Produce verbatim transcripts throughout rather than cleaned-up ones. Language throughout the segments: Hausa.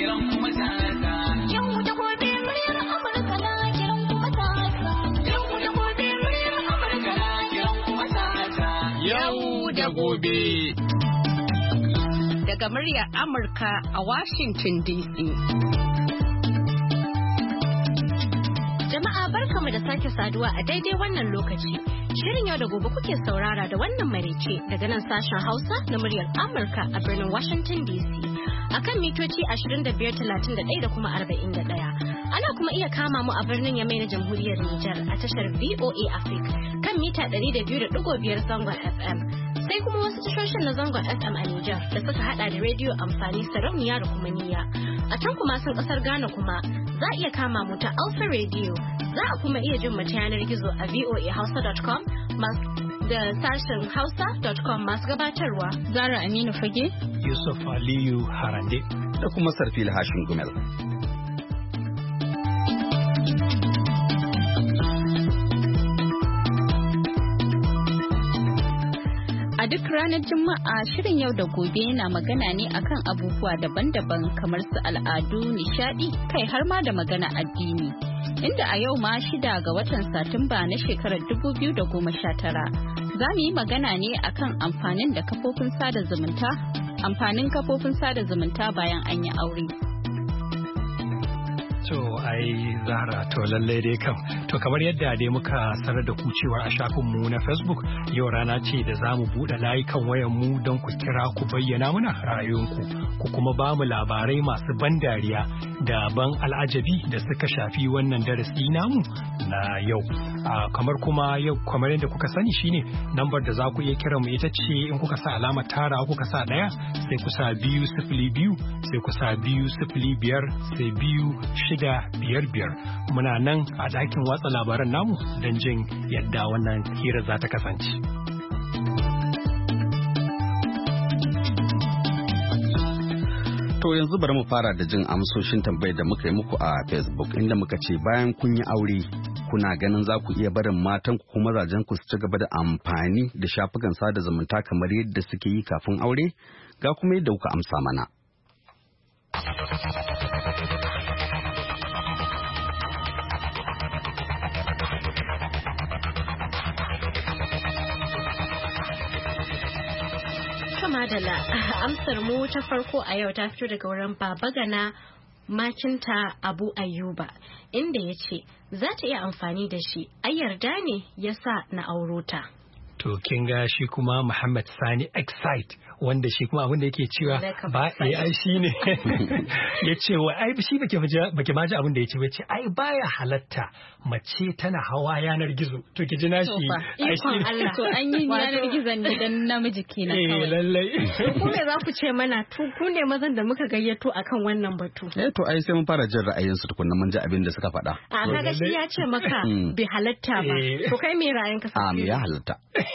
kiran kuma ta yau da gobe muryar Amurka na kiran kuma ta yau da gobe muryar Amurka na kiran kuma ta yau da gobe daga muryar Amurka a Washington D C. Jama'a barkamu da sake saduwa a daidai wannan lokaci. Shirin yau da gobe kuke saurara da wannan marece daga nan sashen Hausa na muryar Amurka a birnin Washington D C. Akan mitoci ashirin da biyar, talatin da ɗaya da kuma arba'in da ɗaya. Ana kuma iya kama mu a birnin Yamai na Jamhuriyar Nijar a tashar V O A Africa kan mita ɗari da biyu da ɗigo biyar zangon F M. Sai kuma wasu tashoshin na zangon F M a Nijar da suka hada da rediyo amfani sarauniya da kuma niyya. A can kuma sun kasar Ghana kuma za a iya kama mu ta Alpha Radio. Za a kuma iya jin mu ta yanar gizo a voa hausa dot com da sashen hausa dot com masu gabatarwa. Zara Aminu Fage, Yusuf Aliyu Harande da kuma Sarfil Hashin Gumel. A duk ranar Juma'a shirin yau da gobe yana magana ne akan abubuwa daban-daban kamar su al'adu, nishadi, kai har ma da magana addini. Inda a yau ma shida ga watan Satumba na shekarar dubu biyu da goma sha tara za mu yi magana ne akan amfanin da kafofin sada zumunta, amfanin kafofin sada zumunta bayan an yi aure. To ai Zahra to lallai dai kam to kamar yadda dai muka sanar da ku cewa a shafinmu na Facebook yau rana ce da za mu buɗe layukan wayan mu don ku kira ku bayyana mana ra'ayoyinku ku kuma ba mu labarai masu ban dariya da ban al'ajabi da suka shafi wannan darasi namu na yau. Kamar kuma yau kamar yadda kuka sani shine lambar da za ku iya kira mu ita ce in kuka sa alamar tara kuka sa ɗaya sai ku sa biyu sifili biyu sai ku sa biyu sifili biyar sai biyu shida biyar biyar. Muna nan a ɗakin watsa labaran namu don jin yadda wannan hira za ta kasance. To yanzu bari mu fara da jin amsoshin tambayar da muka yi muku a Facebook inda muka ce bayan kun yi aure kuna ganin za ku iya barin matan ku kuma mazajen ku su ci gaba da amfani da shafukan sada zumunta kamar yadda suke yi kafin aure? Ga kuma yadda kuka amsa mana. Madala, amsar mu ta farko a yau ta fito daga wurin Baba Gana Macinta Abu Ayuba inda ya ce za ta iya amfani da shi ai yarda ne ya sa na auro ta. To kin ga shi kuma Muhammad Sani Excite wanda shi kuma abin da yake cewa ba ai shi ne ya ce wa ai shi bake bake ma ji abin da yake ba ce ai baya halatta mace tana hawa yanar gizo to ki ji na shi ai shi Allah to an yi yanar gizon ne dan namiji kenan kawai eh lallai ku me za ku ce mana to ku ne mazan da muka gayyato akan wannan batu eh to ai sai mun fara jin ra'ayinsu tukunna mun ji abin da suka faɗa a kaga shi ya ce maka bai halatta ba to kai me ra'ayinka a me ya halatta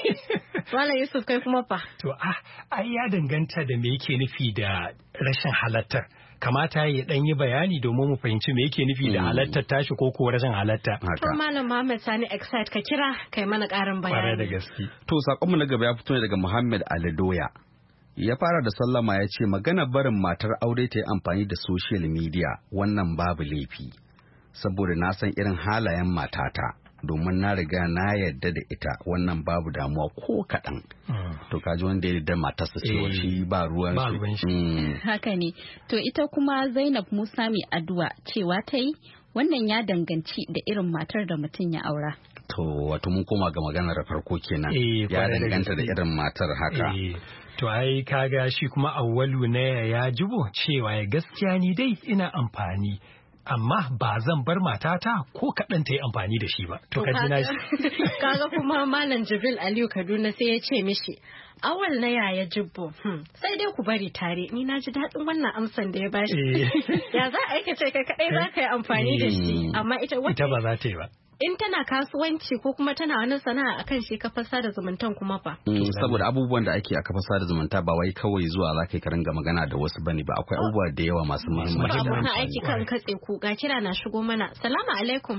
Wala Yusuf kai kuma fa. To ah ai ya danganta da me yake nufi da rashin halattar. Kamata ya dan yi bayani domin mu fahimci me yake nufi da halattar tashi ko ko rashin halatta. To Malam Muhammad Sani Excite ka kira kai mana karin bayani. Bare da gaske. To sakon mu na gaba ya fito ne daga Muhammad Alidoya. Ya fara da sallama ya ce magana barin matar aure ta yi amfani da social media wannan babu laifi. Saboda na san irin halayen matata. Domin na riga na yarda da ita wannan babu damuwa ko kaɗan. To kaji wanda ya yarda matarsa cewa shi ba ruwan shi. Haka ne. To ita kuma Zainab Musa mai addu'a cewa ta yi wannan ya danganci da irin matar da mutum ya aura. To wato mun koma ga maganar farko kenan. Ya danganta da irin matar haka. To ai kaga shi kuma Awwalu ne ya jibo cewa ya gaskiya ni dai ina amfani. Amma ba zan bar matata ko kaɗan ta yi amfani da shi ba. To ka ji na shi. Kaga kuma Malam Jibril Aliyu Kaduna sai ya ce mishi, awal na yaya jibbo, sai dai ku bari tare, ni na ji daɗin wannan amsan da ya bashi. Ya za a yi ce kai kaɗai za ka yi amfani da shi, amma ita wata. Ita ba za ta yi ba. In tana kasuwanci ko kuma tana wani sana'a akan shi kafar sada zumuntan kuma fa. Saboda abubuwan da ake a kafar sada zumunta ba wai kawai zuwa za ka yi karinga magana da wasu bane ba akwai abubuwa da yawa masu muhimmanci. Ba abokan aiki kan katse ku ga kira na shigo mana. Salamu alaikum.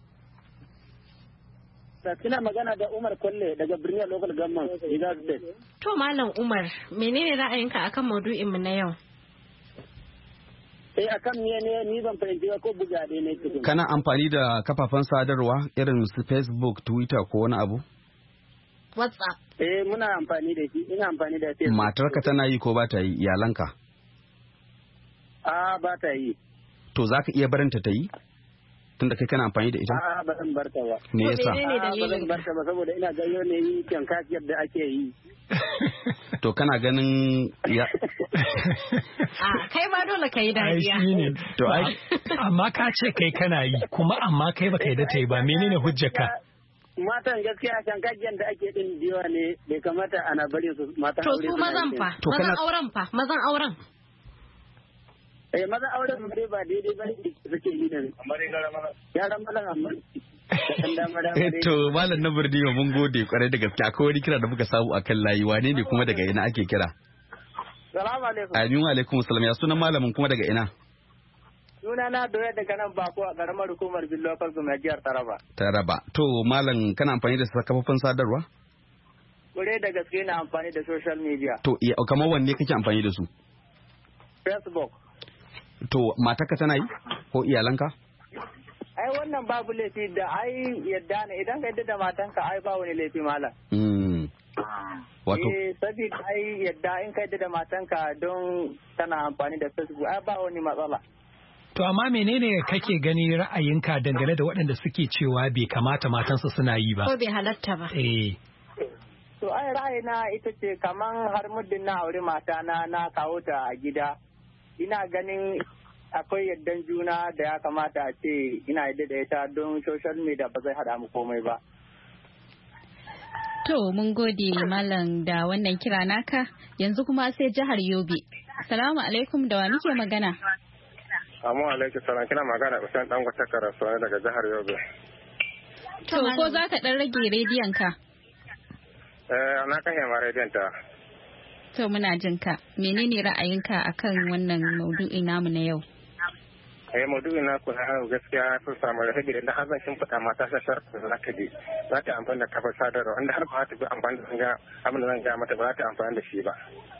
Kina magana da Umar Kwalle daga Birnin Local Government Jigawa State. To Malam Umar, menene ra'ayinka akan maudu'in mu na yau? Eh akan me ne ni ban fahimci ba ko buga dai ne tukun. Kana amfani da kafafen sadarwa irin su Facebook, Twitter ko wani abu? WhatsApp. Eh muna amfani da shi, ina amfani da Facebook. Matarka tana yi ko ba ta yi, iyalanka? A ba ta yi. To za ka iya barinta ta yi? Tunda kai kana amfani da ita? A'a ba zan barta ba. Me yasa? A'a ba zan barta ba saboda ina ga yau ne yi kan kafiyar da ake yi. To kana ganin ya A kai ma dole ka yi dariya. To ai amma ka ce kai kana yi kuma amma kai baka yi da ta yi ba, menene hujjarka? Matan gaskiya kan kajiyar da ake din jiwa ne bai kamata ana bari su matan To aure. su mazan fa, mazan auren fa, mazan auren. Eh mazan auren dai ba daidai ba suke yi da yaran mazan amma. To malam na birni mun gode kwarai da gaske, akwai wani kira da muka samu akan layi, wane ne kuma daga ina ake kira? Salamu alaikum. Amin wa alaikum salam, ya sunan malamin kuma daga ina? Suna na doya daga nan bako a karamar hukumar Billo Falko mai jihar Taraba. Taraba. To malam kana amfani da kafofin sadarwa? Kure da gaske na amfani da social media. To kamar wanne kake amfani da su? Facebook. To matarka tana yi ko iyalanka? Ai wannan babu laifi da ai yadda ne idan ka yadda da matanka ai ba wani laifi malam. Mm. Wato. Eh saboda ai yadda in ka yadda da matanka don tana amfani da Facebook ai ba wani matsala. To amma menene kake gani ra'ayinka dangane da waɗanda suke cewa bai kamata matansu suna yi ba? Ko bai halatta ba. Eh. To ai ra'ayina ita ce kaman har muddin na aure mata na na kawo ta a gida. Ina ganin akwai yaddan juna da ya kamata a ce ina yadda da ita don social media ba zai hada mu komai ba. To mun gode malam da wannan kira naka, yanzu kuma sai jihar Yobe. Assalamu alaikum, da wa muke magana? Amma alaikum salam, kina magana Usain dan gwata karasuwa daga jihar Yobe. To ko za ka dan rage rediyon ka? Eh na kan yamma rediyon ta. To muna jin ka. Menene ra'ayinka akan wannan maudu'i namu na yau? Eh maudu'i na ku na gaskiya sun samu da saboda idan har zan kin fada mata ta shar za ta je. Za ta amfani da kafar sadarwa wanda har ba ta bi amfani da zanga abin da zan ga mata ba za ta amfani da shi ba.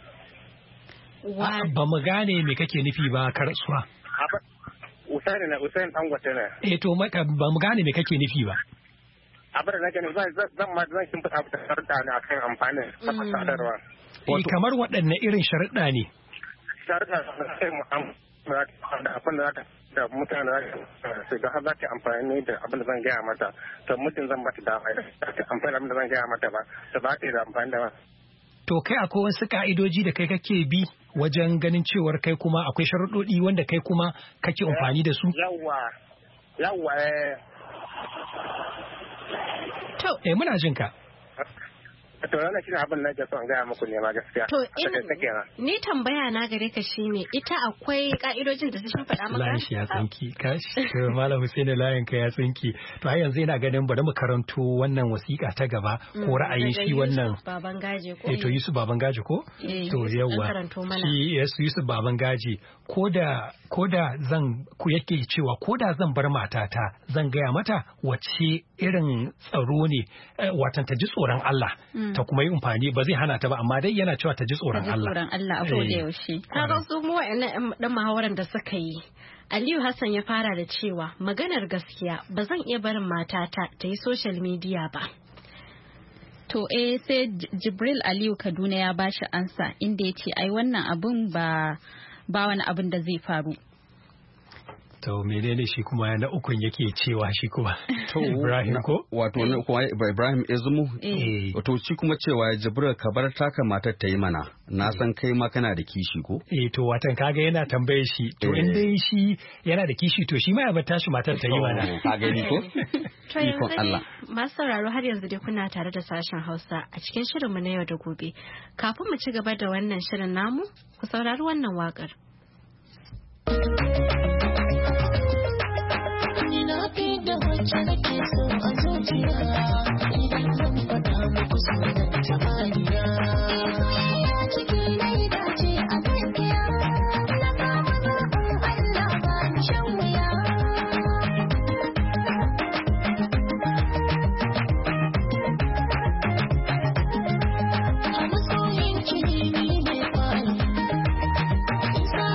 Ba mu gane me kake nufi ba karasuwa. Usaini na Usain dan gwata ne. Eh to ba mu gane me kake nufi ba. Abin da nake nufi zan ma zan kin fada ta sharuɗa ne akan amfani da kafar sadarwa. Eh kamar waɗanne irin sharuɗa ne? Sharuɗa sai mu amfani da abin da za ta da mutane su ga har za ta amfani da abin da zan gaya mata, to mutum zan bata dama da ta amfani da abin da zan gaya mata ba, ta ba ta da amfani da ba. To kai akwai wasu ka'idoji da kai kake bi wajen ganin cewar kai kuma akwai sharuɗoɗi wanda kai kuma kake amfani da su? Yawwa, yawwa eh. To, eh muna jin ka. To wannan shine abin da nake son gaya muku ne ma gaskiya. To in ni tambaya na gare ka shine ita akwai ka'idojin da sun faɗa maka? Layin shi ya tsinki. Kashi Malam Hussein layin ka ya tsinki. To ai yanzu ina ganin bari mu karanto wannan wasiƙa ta gaba ko ra'ayin shi wannan. Babangaje ko? Eh to Yusuf Babangaje ko? To yawa. Shi Yusuf Babangaje ko da ko da zan ku yake cewa ko da zan bar matata zan gaya mata wace irin tsaro ne watan ta ji tsoron Allah. Ta kuma yi amfani ba zai hana ta ba amma dai yana cewa ta ji tsoron Allah. Ta ji tsoron Allah a koda yaushe. Kaga su mu wa'annan dan muhawaran da suka yi. Aliyu Hassan ya fara da cewa maganar gaskiya ba zan iya barin matata ta yi social media ba. To eh sai Jibril Aliyu Kaduna ya bashi ansa inda ya ce ai wannan abun ba ba wani abin da zai faru. To menene shi kuma na ukun yake cewa shi kuma to Ibrahim ko wato na kuma Ibrahim Ezumu eh wato shi kuma cewa Jibril ka bar taka matar ta yi mana na san kai ma kana da kishi ko eh to watan kaga yana tambaye shi to in dai shi yana da kishi to shi ma ya bar tashi matar ta yi mana ka gani ko to yanzu Allah masu sauraro har yanzu dai kuna tare da sashen Hausa a cikin shirin mu na yau da gobe kafin mu ci gaba da wannan shirin namu ku saurari wannan wakar. Wacce nake so a zuciya idan zan faɗa muku sunan jamaniya. Soyayya ciki na yi dace a gaskiya na kama zaɓin Allah ba ni shan wuya. A masoyin ki ne mai kwari, in sa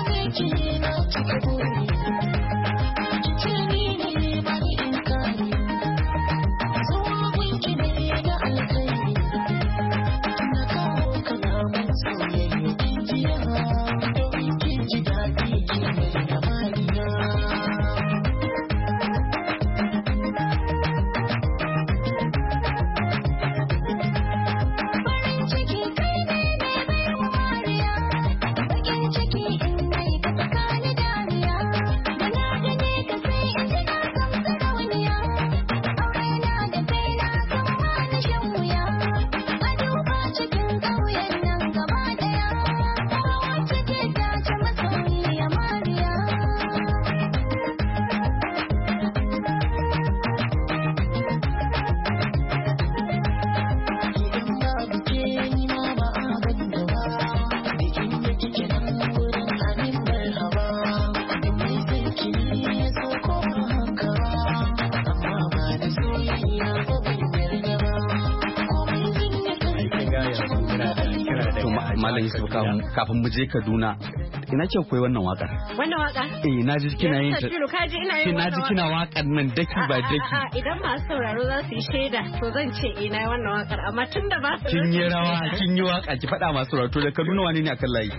Malam Yusuf kafin mu je Kaduna. Ina ce koyi wannan waka? Wannan waka? Eh na ji kina yin ta. Kaji ina yin wannan waka. Na ji kina wakar nan daki ba daki. Idan masu sauraro za su yi shaida to zan ce ina yi wannan wakar amma tun da ba su. Kin yi rawa, kin yi waka ki faɗa masu sauraro da Kaduna wane ne akan layi?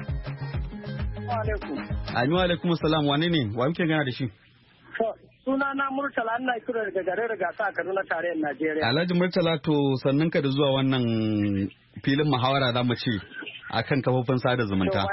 Wa alaikum. Amin wa alaikum salam wane ne? Wa muke gana da shi? Suna na Murtala ina kira daga garin Rigasa a Kaduna tarayyar Najeriya. Alhaji Murtala to sannan ka da zuwa wannan filin muhawara za mu ce akan kafofin sada zumunta.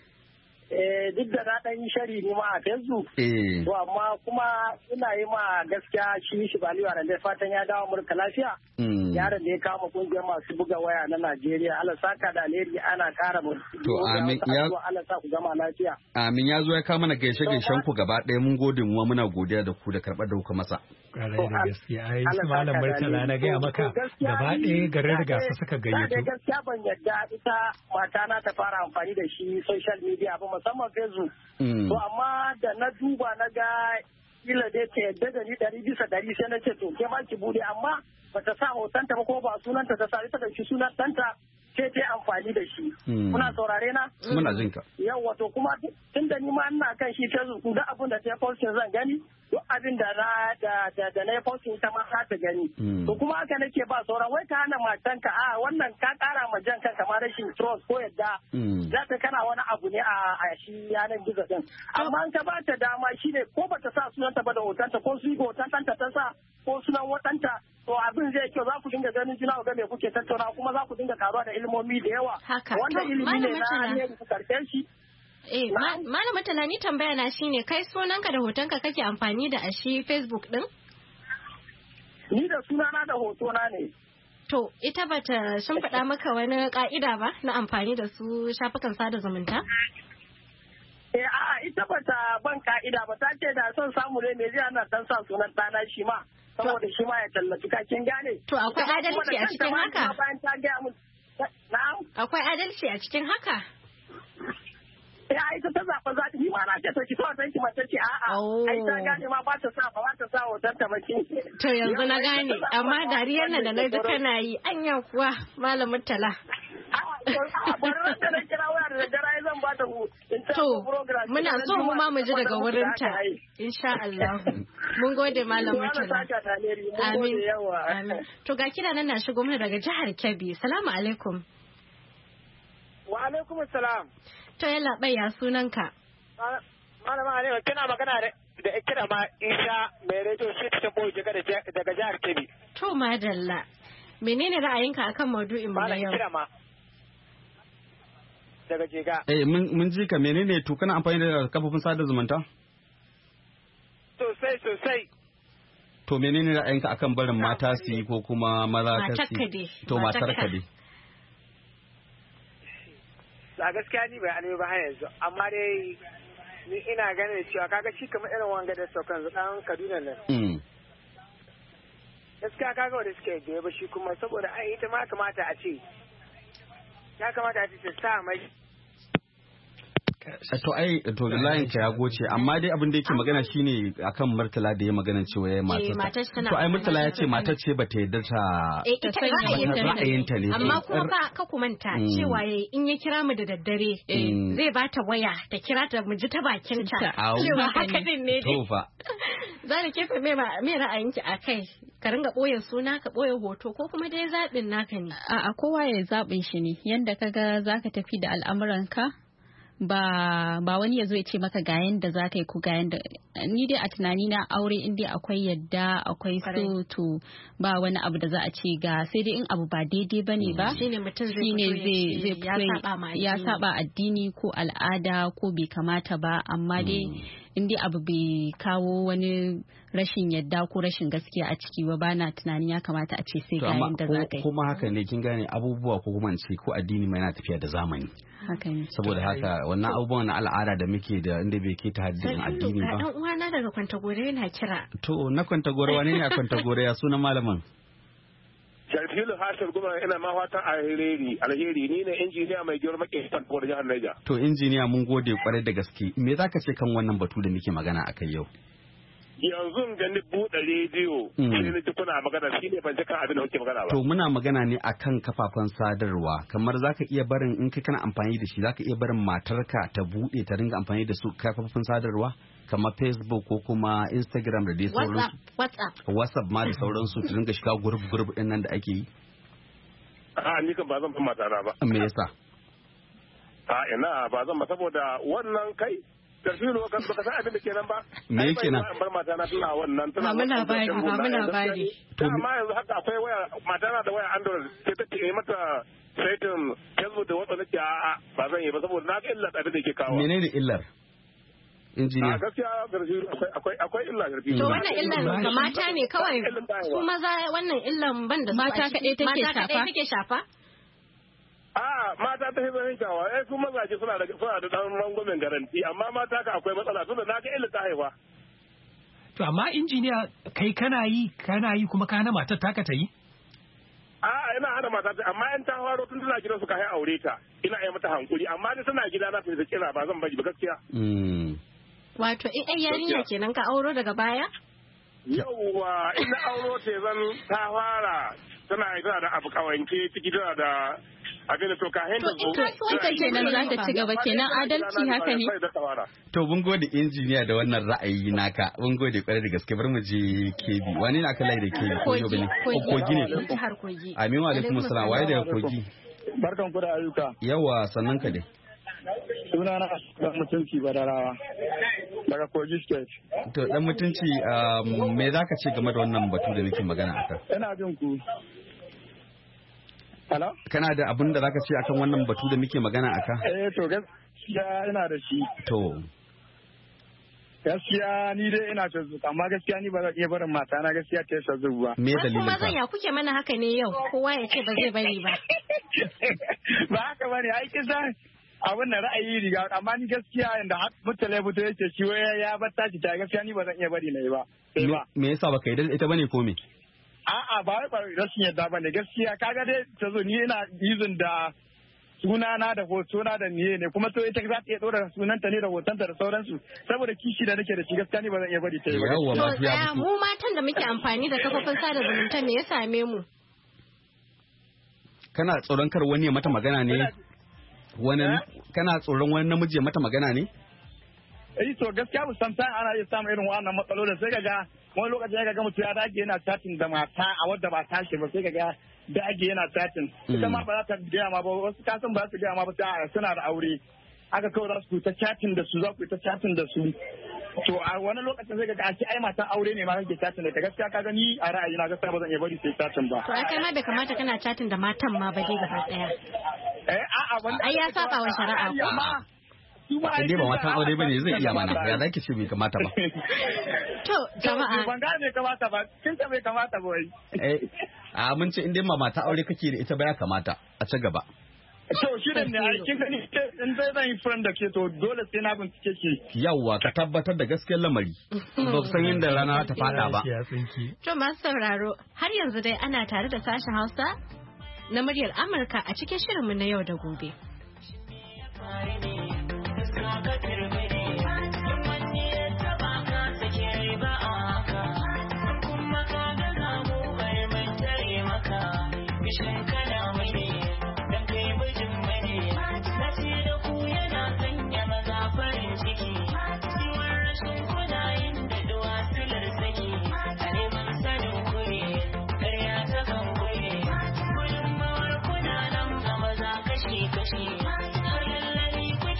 Eh duk da na ɗan yi shari ne ma a Facebook. Eh. To amma kuma ina yi ma gaskiya shi shi Baliwa da fatan ya dawo Amurka lafiya. Yaron da ya kama kungiyar masu buga waya na Najeriya. Allah saka da alheri ana kara mu. To amin ya Allah sa ku gama lafiya. Amin ya zo ya kama na gaishe gaishen ku gaba ɗaya mun gode mu muna godiya da ku da karɓar da kuka masa. Ƙarai da gaskiya ai malam Murtala na gaya maka gaba ɗaya garin Rigasa suka gayyato. Da gaskiya ban yadda ita mata na ta fara amfani da shi social media ba musamman Facebook. To amma da na duba na ga kila dai ta yadda da ni ɗari bisa ɗari sai na ce to ke ma ki bude amma bata sa hotonta ba ko ba sunanta ta sa ita da shi sunan ɗanta sai ta amfani da shi. Kuna saurare na? Muna jin ka. Yawwa to kuma tun da ni ma ina kan shi Facebook duk abin da ta posting zan gani duk abin da na da da da na posting ta ma za ta gani. To kuma haka nake ba sauran wai ka hana matanka a wannan ka kara ma jan kanka ma rashin trust ko yadda za ta kana wani abu ne a shi yanar gizo din. Amma an ka ba ta dama shine ko bata sa sunanta ba da hotonta ko su hoton ɗanta ta sa ko sunan watanta to abin zai kyau za ku dinga ganin juna ga me kuke tattauna kuma za ku dinga karuwa da ilimomi da yawa. Wanda ilimi ne na ne ku karɓe shi. Eh, Malama Tala ni tambaya na shine kai sunanka da hotonka kake amfani da a shi Facebook din? Ni da sunana da hotona ne. To, ita bata sun faɗa maka wani ka'ida ba na amfani da su shafukan sada zumunta? Eh, a'a ita bata ban ka'ida ba ta ce da son samu ne me zai ana dan sa sunan ɗana shi ma. Saboda shi ma ya tallafi kakin gane. To, akwai adalci a cikin haka? Akwai adalci a cikin haka? Ya ita ta zaɓa za ta yi ma na ce to ki kawai san ki mace ce a'a ai ta gane ma ba ta sa ba ba ta sa hoton ta ba ki. To yanzu na gane amma dariyar nan da na ji kana yi anya kuwa malamin Tala. Bari wanda na kira waya da daddare zan ba ta hu. To muna so mu ma mu ji daga wurin ta insha Allah. Mun gode malamin Tala. Amin. Amin. To ga kira nan na shigo mana daga jihar Kebbi. Salamu alaikum. Wa alaikum salam. To yalla bai ya sunanka. Malama Halima kina magana da kira ma Isha mai rediyo shi ta boye daga daga jihar Kebbi. To madalla. Menene ra'ayinka akan maudu'in mu yau? Kira ma. Daga Jega. Eh mun mun ji ka menene to kana amfani da kafofin sada zumunta? Sosai sosai. To menene ra'ayinka akan barin mata su yi ko kuma maza ka su? To matar ka dai. A gaskiya ni bai arewa ba har yanzu amma dai ni ina ganin cewa kaga shi kamar irin wanga da saukan dan Kaduna nan. Gaskiya kaga wanda suke biye ba shi kuma saboda ai ita ma kamata a ce ya kamata a ce ta sa mai to ai to layin ka ya goce amma dai abin da yake magana shine akan Murtala da ya magana cewa yayi matar to ai Murtala ya ce matar ce bata yarda ta ra'ayinta ne amma kuma ka ka kumanta cewa in ya kira mu da daddare zai bata waya ta kira ta mu ji ta bakin ta cewa haka din ne to fa za da kefe me me ra'ayinki akai ka ringa boye suna ka boye hoto ko kuma dai zabin naka ne a'a kowa ya zabin shi ne yanda kaga zaka tafi da al'amuranka ba ba wani ya zo ya ce maka ga yanda za ka yi ku ga yanda ni dai a tunani na aure in dai akwai yadda akwai so to ba wani abu da za a ce ga sai dai in abu ba daidai bane ba shine mutum zai zai ya saba addini ko al'ada ko bai kamata ba amma dai in dai abu bai kawo wani rashin yadda ko rashin gaskiya a ciki ba bana tunanin ya kamata a ce sai ga yanda za ka yi kuma haka ne kin gane abubuwa ko kuma ce ko addini mai yana tafiya da zamani haka ne saboda haka wannan abubuwan na al'ada da muke da inda bai ke ta haddin addini ba dan uwana daga Kwantagore yana kira to na Kwantagore wane ne a Kwantagore ya sunan malamin Sharfilu Hashim kuma ina ma fatan alheri alheri ni ne injiniya mai girma ke Kwantagore jihar Niger to injiniya mun gode kwarai da gaske me zaka ce kan wannan batu da muke magana akai yau yanzu da ni buɗe rediyo sai ni ji kuna magana shi ne ban ji kan abin da kuke magana ba. To muna magana ne akan kafafen sadarwa kamar zaka iya barin in kai kana amfani da shi zaka iya barin matarka ta buɗe ta ringa amfani da su kafafen sadarwa kamar Facebook ko kuma Instagram da dai sauransu. WhatsApp. WhatsApp ma da sauransu ta ringa shiga group group din nan da ake yi. A ni kan ba zan bar matana ba. Me yasa? A ina ba zan ba saboda wannan kai tarfilo kan baka san abin da kenan ba. Me yake nan? Bar matana tana wannan tana. Ba mu labari ba mu labari. To amma yanzu haka akwai waya matana da waya Android sai ta ce mata saitin Facebook da WhatsApp nake a'a ba zan yi ba saboda na ga illar abin da ke kawo. Menene illar? Injiniya. A gaskiya akwai akwai akwai illa garfi. To wannan illan ga mata ne kawai su maza wannan illan ban da mata kaɗai take shafa. Mata kaɗai take shafa? A mata ta hizar hinkawa eh su mazaje suna da suna da dan rangwamen garanti amma mata ka akwai matsala tunda na ga illa ta haifa. To amma injiniya kai kana yi kana yi kuma kana matar taka ta yi? A ina hana mata ta amma in ta faro tun tana gidan su ka hai aure ta ina yi mata hankuri amma ni tana gida na ta kira ba zan bari ba gaskiya. Wato in ai yarinya kenan ka auro daga baya? Yauwa ina auro te zan ta fara tana ita da abu kawanke ciki tana da abin da to ka henda zo. To ita kenan za ta ci gaba kenan adalci haka ne. To mun gode injiniya da wannan ra'ayi naka. Mun gode kwarai da gaske bar mu je Kebbi. Wani ne aka lai da Kebbi ko yau bane? Kogi ne. Jihar Kogi. Amin wa alaikum assalam. Waye daga Kogi? Barkan ku da ayyuka. Yawa sannan ka dai. Sunana dan mutunci Badarawa daga Kogi State. To dan mutunci me zaka ce game da wannan batu da nake magana akan? Ina jin ku. Hello? Kana da abin da zaka ce akan wannan batu da muke magana akan? Eh to gaskiya ina da shi. To. Gaskiya ni dai ina ta zuwa amma gaskiya ni ba zan iya barin mata na gaskiya ta yasa zuwa. Me dalilin ka? Kuma zan ya kuke mana haka ne yau kowa ya ce ba zai bari ba. Ba haka bane ai kisan abin da ra'ayi riga amma ni gaskiya inda mutale fito yake shi wai ya bar tashi ta gaskiya ni ba zan iya bari na yi ba. Me yasa baka yi ita bane ko me? A'a ba wai ba rashin yadda bane gaskiya kaga dai ta zo ni ina yuzin da sunana da hotona da niye ne kuma to ita za ta iya dora sunanta ne da hotonta da sauransu saboda kishi da nake da shi gaskiya ni ba zan iya bari ta yi ba. To tsaya mu matan da muke amfani da kafofin sada zumunta me ya same mu? Kana tsoron kar wani ya mata magana ne? Wani kana tsoron wani namiji ya mata magana ne? Eh to gaskiya musamman ana iya samun irin wannan matsalolin sai kaga wani lokacin ya ga mutum ya dage yana chatting da mata a wadda ba tashi ba sai kaga dage yana chatting ita ma ba za ta gaya ma ba wasu kasan ba za su gaya ma ba sai suna da aure aka kawai za su ta chatting da su za ku ta chatting da su to a wani lokacin sai kaga a ce ai matan aure ne ma kake chatting da ta gaskiya kaga ni a ra'ayina gaskiya ba zan iya bari sai chatting ba to ai kai ma bai kamata kana chatting da matan ma ba dai gaba daya eh a'a wannan ai ya saba wa shari'a ko Inde ba matan aure bane zai iya mana ya zaki ce bai kamata ba. To jama'a ban ga bai kamata ba kin ce bai kamata ba wai. Eh a mun ce inde ma mata aure kake da ita ba ya kamata a ci gaba. To shi ne ai kin gani in dai zan yi friend da ke to dole sai na bincike shi. Yawwa ka tabbatar da gaskiyar lamari. Ba san inda rana ta fada ba. To masu sauraro har yanzu dai ana tare da sashen Hausa na muryar Amurka a cikin shirinmu na yau da gobe. Kashi kashi har lallari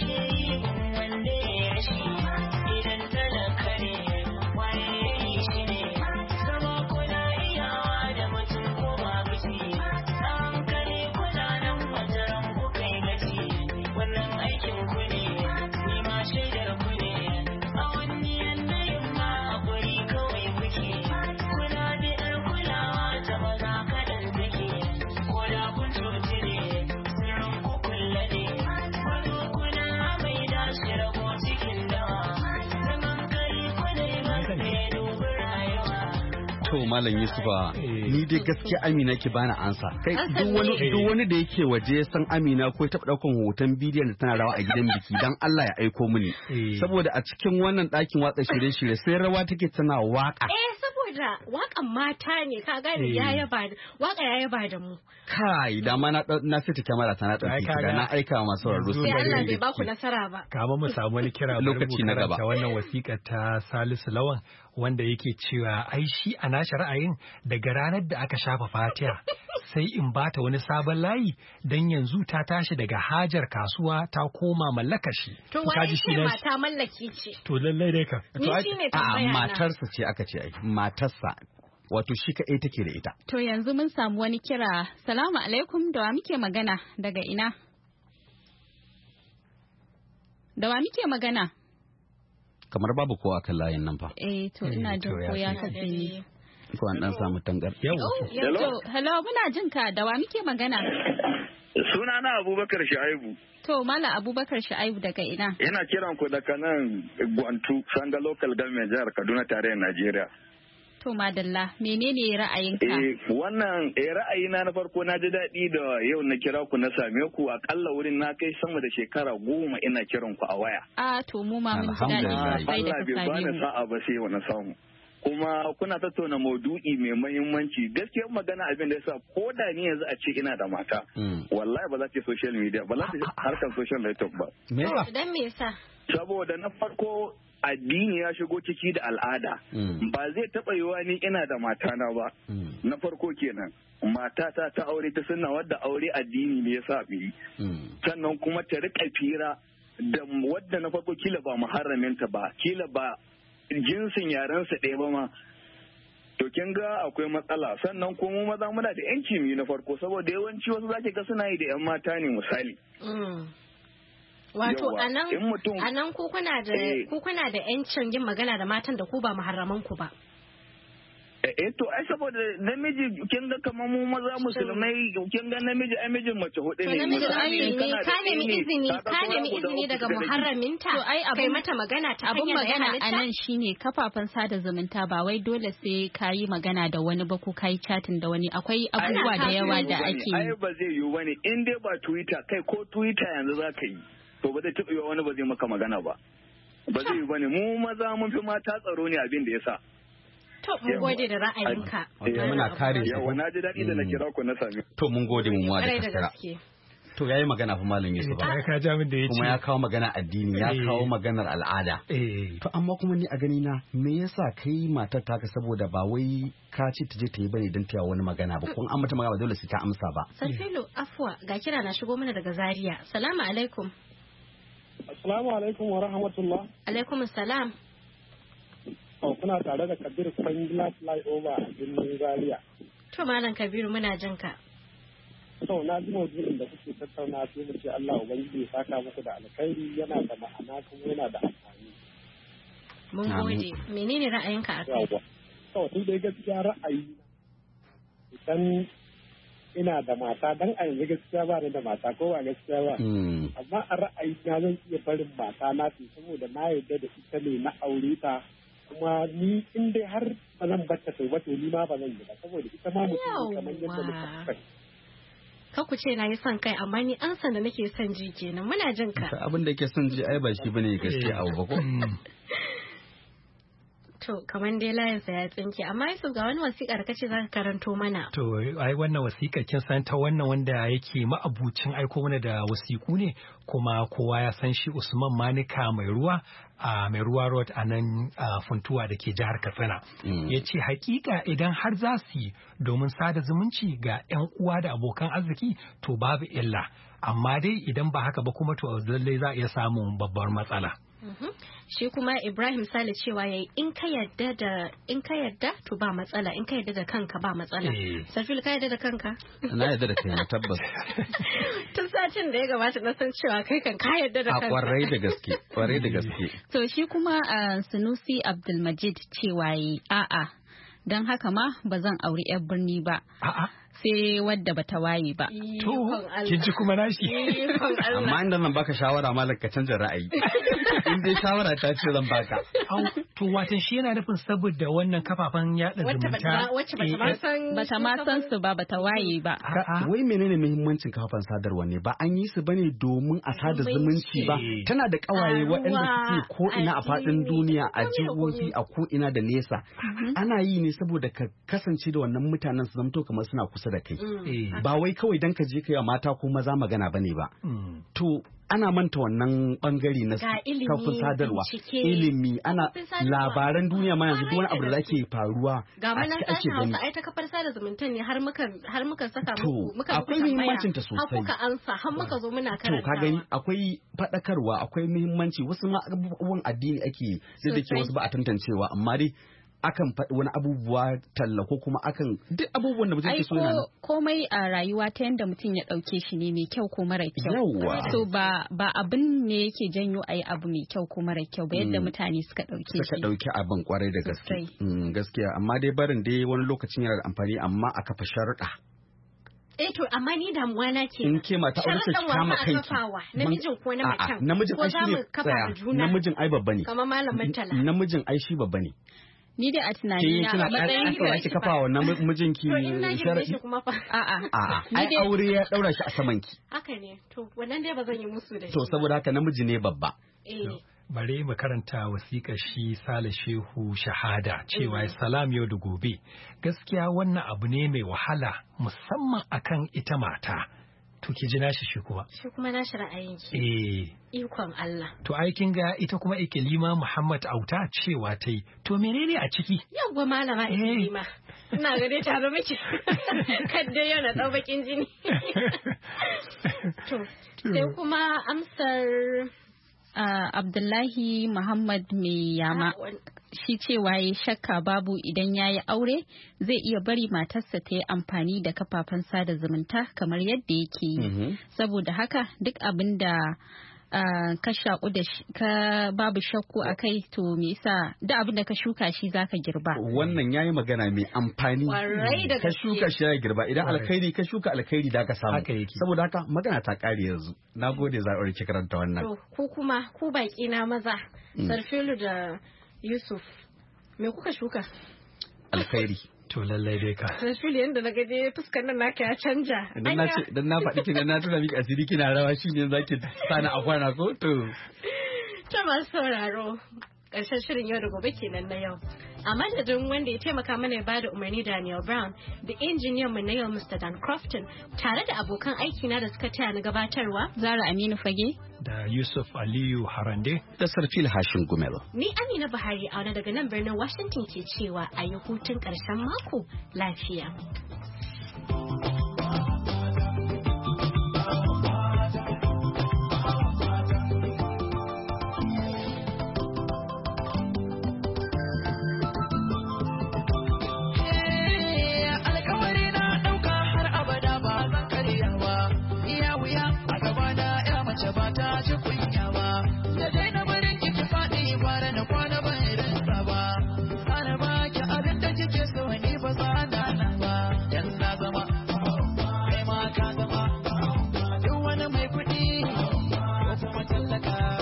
To Malam Yusufa, ni dai gaskiya Amina ke bani ansa. Kai duk wani duk wani da yake waje ya san Amina ko ta daukan hoton bidiyon da tana rawa a gidan biki dan Allah ya aiko mini. Saboda a cikin wannan ɗakin watsa shirye-shirye sai rawa take tana waka. Eh saboda wakan mata ne ka gane ya yaba waka ya yaba da mu. Kai da ma na na fita kyamara ta na dauki da na aika masu sauraro sai Allah bai ba ku nasara ba. Kama mu samu wani kira lokaci na gaba. Wannan wasiƙar ta Salisu Lawan wanda yake cewa ai shi a nashi ra'ayin daga ranar da aka shafa Fatiha sai in bata wani sabon layi dan yanzu ta tashi daga hajar kasuwa ta koma mallaka shi. To wai ce mata mallaki ce. To lallai dai ka. Ni shine tambaya na. A matarsa ce aka ce ai matarsa. Wato shi kaɗai take da ita. To yanzu mun samu wani kira. Salamu alaikum da wa muke magana daga ina? Da wa muke magana? Kamar babu kowa kan layin nan fa. Eh to ina jin ko ya katse ni. Ko an dan samu tangar. Hello. Hello muna jin ka da wa muke magana? Suna na Abubakar Shu'aibu. To Malam Abubakar Shu'aibu daga ina? Ina kiran ku daga nan Gwantu, Sanga Local Government Jihar Kaduna tarayyar Najeriya. To madalla menene ra'ayinka? Eh wannan eh ra'ayina na farko na ji daɗi da yau na kira ku na same ku akalla wurin na kai sama da shekara goma ina kiran ku a waya. A to mu ma mun ji daɗi bai da Allah bai bani sa'a ba sai wani samu. Kuma kuna tattauna maudu'i mai muhimmanci gaskiyar magana abin da yasa ko da ni yanzu a ce ina da mata wallahi ba za ta social media ba za ta harkar social network ba. Me yasa? Dan me yasa? Saboda na farko addini ya shigo ciki da al'ada ba zai taɓa yiwa ni ina da matana ba na farko kenan matata ta aure ta sunna wadda aure addini ne ya sa yi sannan kuma ta riƙa fira da wadda na farko kila ba muharraminta ba kila ba jinsin yarensa ɗaya ba ma to kin ga akwai matsala sannan kuma maza muna da yanci mu na farko saboda yawanci wasu zaki ga suna yi da yan mata ne misali Wato anan anan ku kuna da ku kuna da yancin yin magana da matan da ku ba muharraman ku ba. Eh to ai saboda namiji kin ga kamar mu maza musulmai kin ga namiji ai mijin mace hudu ne. Namiji ne ka nemi izini ka nemi izini daga muharraminta to ai kai mata magana ta abun magana anan shine kafafen sada zumunta ba wai dole sai kayi magana da wani ba ko kayi chatting da wani akwai abubuwa da yawa da ake yi. Ai ba zai yiwu bane in dai ba Twitter kai ko Twitter yanzu zaka yi to ba zai taɓa yiwa wani ba zai maka magana ba. Ba zai yiwu bane mu maza mun fi mata tsaro ne abin da yasa. To mun gode da ra'ayinka. Muna kare shi. Yawa na ji daɗi da na kira ku na sami. To mun gode mu ma da kasara. To yayi magana fa malam Yusuf ba. Ka ja min da yace. Kuma ya kawo magana addini, ya kawo maganar al'ada. To amma kuma ni a gani na me yasa kai matar taka saboda ba wai ka ci ta je ta yi bane don ta wani magana ba kun an mata magana ba dole sai ta amsa ba. Sarfilu afwa ga kira na shigo mana daga Zaria. Assalamu alaikum. Assalamu alaikum wa rahmatullah. Alaikum assalam. Oh, kuna tare da Kabir Kwangila Flyover a birnin Zaria. To Malam Kabiru muna jin ka. To na ji maudu'in da kuke tattauna sai mu ce Allah ubangiji ya saka muku da alkhairi yana da ma'ana kuma yana da amfani. Mun gode. Menene ra'ayinka a kai? To ni dai gaskiya ra'ayi idan ina da mata dan a yanzu gaskiya ba ni da mata ko ba gaskiya ba. Amma a ra'ayi na zan iya barin mata na saboda na yarda da ita ne na aure ta. Kuma ni in dai har ba zan bata sai ba to ni ma ba zan yi ba saboda ita ma mutum kamar yadda muka kai. Ka ku ce na yi son kai amma ni an san da nake son ji kenan muna jin ka. Abin da ke son ji ai ba shi bane gaskiya abu ba ko. To kamar dai layinsa ya tsinke amma Yusuf ga wani wasiƙa da kace za ka karanto mana. To ai wannan wasiƙa kin san ta wannan wanda yake ma'abucin aiko mana da wasiƙu ne kuma kowa ya san shi Usman Manika mai ruwa a mai ruwa road a nan Funtuwa da ke jihar Katsina. Ya ce hakika idan har za su yi domin sada zumunci ga 'yan uwa da abokan arziki to babu illa amma dai idan ba haka ba kuma to lallai za a iya samun babbar matsala. Shi kuma Ibrahim Sale cewa yayi in ka yadda da in ka yadda to ba matsala in ka yadda da kanka ba matsala. Sarfil ka yadda da kanka? Na yadda da kai na tabbas. Tun satin da ya gabata na san cewa kai kan ka yadda da kanka. A kwarai da gaske, kwarai da gaske. To shi kuma Sunusi Abdulmajid cewa yayi a'a don haka ma ba zan auri 'yar birni ba. A'a. Sai wadda bata waye ba. To, kin ji kuma nashi. Amma inda nan baka shawara malam ka canza ra'ayi. in dai shawara ta ce zan baka. To watan shi yana nufin saboda wannan kafafen yaɗa zumunta. Wacce bata ma san bata ma san su ba bata waye ba. Wai menene muhimmancin kafafen sadarwa ne ba an yi su bane domin a sada zumunci ba. Tana da kawaye waɗanda suke ko ina a faɗin duniya a jihohi a ko ina da nesa. Ana yi ne saboda ka kasance da wannan mutanen su zamto kamar suna kusa da kai. Ba wai kawai dan ka je kai mata ko maza magana bane ba. To ana manta wannan bangare na kafin sadarwa ilimi ana labaran duniya ma yanzu duk wani abu da zake faruwa ga manan sashen Hausa ai ta kafar sada zumunta ne har muka har muka saka muku muka akwai muhimmancin ta sosai har kuka ansa har muka zo muna karanta to ka gani akwai fadakarwa akwai muhimmanci wasu ma abubuwan addini ake da dake wasu ba a tantancewa amma dai akan faɗi wani abubuwa talla ko kuma akan duk abubuwan da mutum ke so yana komai a rayuwa ta yanda mutum ya ɗauke shi ne mai kyau ko mara kyau. Yawwa. So ba ba abin ne yake janyo ayi abu mai kyau ko mara kyau ba yadda mutane suka ɗauke shi. Suka ɗauki abin kwarai da gaske. Gaskiya amma dai barin dai wani lokacin yana da amfani amma a kafa sharuɗa. Eh to amma ni damuwa na ke. In ke mata aure ki kama kanki. Namijin ko na macen. Namijin ai shi ne tsaya. Namijin ai babba ne. Kamar malamin tala. Namijin ai shi babba ne. Ni dai a tunani na a matsayin ki ki kafa wa mijinki sharadi kuma fa a'a a'a ai aure ya daura shi a saman ki haka ne to wannan dai ba zan yi musu da shi to saboda haka namiji ne babba eh bare mu karanta wasiƙar shi Sale Shehu Shahada cewa salam yau da gobe gaskiya wannan abu ne mai wahala musamman akan ita mata to ki ji nashi shi kuma shi kuma nashi ra'ayin ki eh ikon Allah to ai kin ga ita kuma Ikilima Muhammad Auta cewa ta yi to menene a ciki yawwa malama Ikilima ina ga dai tare miki kadda yau na dau bakin jini to sai kuma amsar Abdullahi Muhammad mai yama shi cewa ya shakka babu idan ya yi aure zai iya bari matarsa ta yi amfani da kafafen sada zumunta kamar yadda yake yi saboda haka duk abin da ka shaƙu da ka babu shakku a kai to me yasa duk abin da ka shuka shi zaka girba wannan yayi magana mai amfani ka shuka shi ya girba idan alkhairi ka shuka alkhairi da ka samu saboda haka magana ta kare yanzu nagode za a rike karanta wannan to ku kuma ku baki na maza Sarfilu da Yusuf me kuka shuka alkhairi to lallai dai ka Sarfilu yanda na gaje fuskar nan naka ya canja idan na ce idan na faɗi kin na tuna miki asiri kina rawa shine zaki sani a kwana ko to ta masu sauraro ƙarshen shirin yau da gobe kenan na yau a madadin wanda ya taimaka mana ya bada umarni Daniel Brown da injiniyan mu na yau Mister Dan Crofton tare da abokan aiki na da suka taya ni gabatarwa Zara Aminu Fage da Yusuf Aliyu Harande da Sarfil Hashim Gumel ni Amina Buhari auna daga nan birnin Washington ke cewa a yi hutun ƙarshen mako lafiya.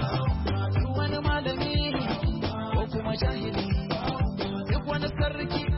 Jahili duk wani sarki